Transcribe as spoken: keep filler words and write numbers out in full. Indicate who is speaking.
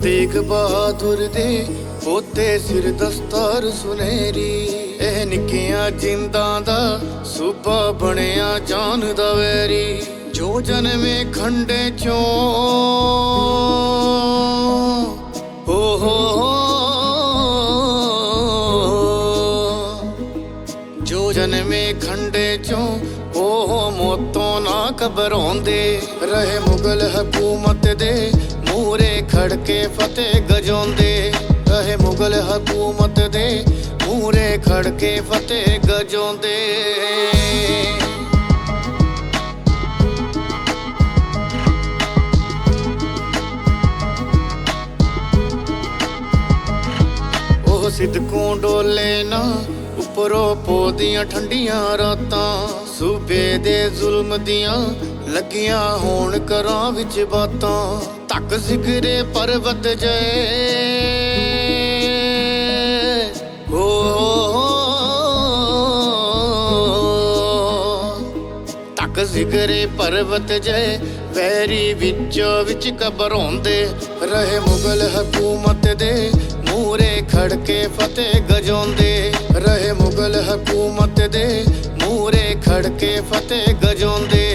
Speaker 1: तेग बहादुर दे पोते सिर दस्तार सुनहरी। एह निक्कियां जिंदां दा सूबा बनिया जान दा वैरी। जो जन्मे खंडे चों हो हो जो जन्मे खंडे चों ओह मौतों ना घबराउंदे। रहे मुगल हकूमत दे मूरे खड़के फतेह गजाउंदे। रहे मुगल हकूमत दे मूरे खड़के फतेह गजाउंदे। ओह सिदकों डोले ना उपरों पौदियां ठंडियां रातां। सूबे दे जुल्म दियां लगियां होण घरां विच बातां। तक सिखरे पर्वत जय हो तक सिखरे पर्वत जय वैरी विचों विच घबराउंदे। रहे मुगल हकूमत दे मूरे खड़के फतेह गजाउंदे। रहे मुगल हकूमत दे मूरे खड़के फतेह गजाउंदे।